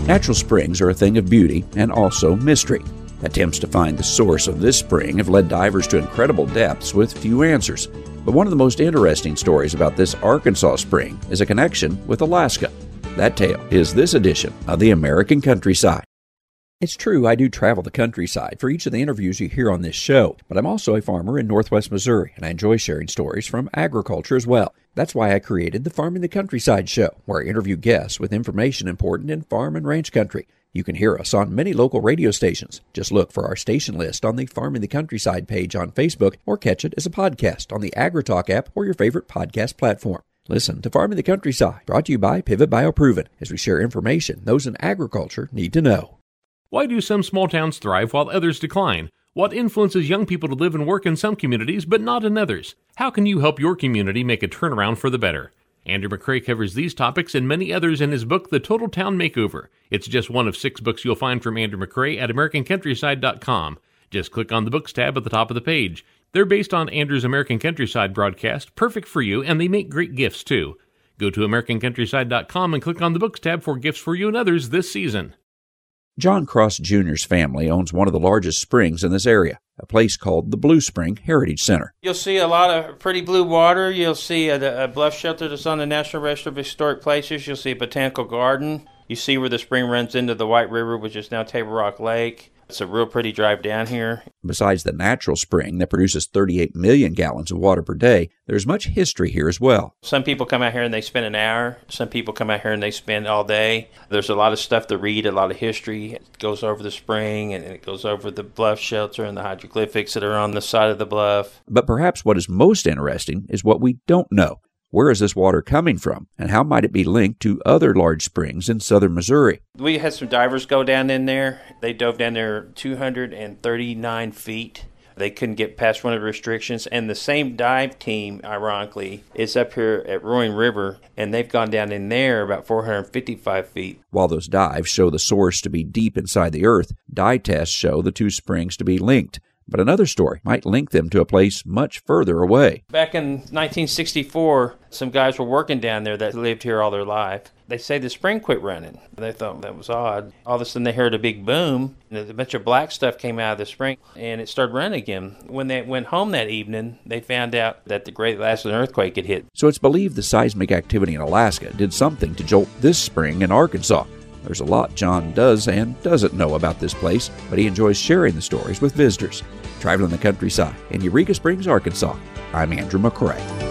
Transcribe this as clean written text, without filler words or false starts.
Natural springs are a thing of beauty and also mystery. Attempts to find the source of this spring have led divers to incredible depths with few answers. But one of the most interesting stories about this Arkansas spring is a connection with Alaska. That tale is this edition of The American Countryside. It's true, I do travel the countryside for each of the interviews you hear on this show, but I'm also a farmer in northwest Missouri, and I enjoy sharing stories from agriculture as well. That's why I created the Farming the Countryside show, where I interview guests with information important in farm and ranch country. You can hear us on many local radio stations. Just look for our station list on the Farming the Countryside page on Facebook, or catch it as a podcast on the AgriTalk app or your favorite podcast platform. Listen to Farming the Countryside, brought to you by Pivot BioProven, as we share information those in agriculture need to know. Why do some small towns thrive while others decline? What influences young people to live and work in some communities but not in others? How can you help your community make a turnaround for the better? Andrew McCrae covers these topics and many others in his book, The Total Town Makeover. It's just one of 6 books you'll find from Andrew McCrae at AmericanCountryside.com. Just click on the Books tab at the top of the page. They're based on Andrew's American Countryside broadcast, perfect for you, and they make great gifts too. Go to AmericanCountryside.com and click on the Books tab for gifts for you and others this season. John Cross Jr.'s family owns one of the largest springs in this area, a place called the Blue Spring Heritage Center. You'll see a lot of pretty blue water. You'll see a bluff shelter that's on the National Register of Historic Places. You'll see a botanical garden. You see where the spring runs into the White River, which is now Table Rock Lake. It's a real pretty drive down here. Besides the natural spring that produces 38 million gallons of water per day, there's much history here as well. Some people come out here and they spend an hour. Some people come out here and they spend all day. There's a lot of stuff to read, a lot of history. It goes over the spring and it goes over the bluff shelter and the hieroglyphics that are on the side of the bluff. But perhaps what is most interesting is what we don't know. Where is this water coming from, and how might it be linked to other large springs in southern Missouri? We had some divers go down in there. They dove down there 239 feet. They couldn't get past one of the restrictions, and the same dive team, ironically, is up here at Roaring River, and they've gone down in there about 455 feet. While those dives show the source to be deep inside the earth, dye tests show the two springs to be linked. But another story might link them to a place much further away. Back in 1964, some guys were working down there that lived here all their life. They say the spring quit running. They thought that was odd. All of a sudden they heard a big boom, and a bunch of black stuff came out of the spring, and it started running again. When they went home that evening, they found out that the Great Alaskan earthquake had hit. So it's believed the seismic activity in Alaska did something to jolt this spring in Arkansas. There's a lot John does and doesn't know about this place, but he enjoys sharing the stories with visitors. Traveling the countryside in Eureka Springs, Arkansas, I'm Andrew McCrae.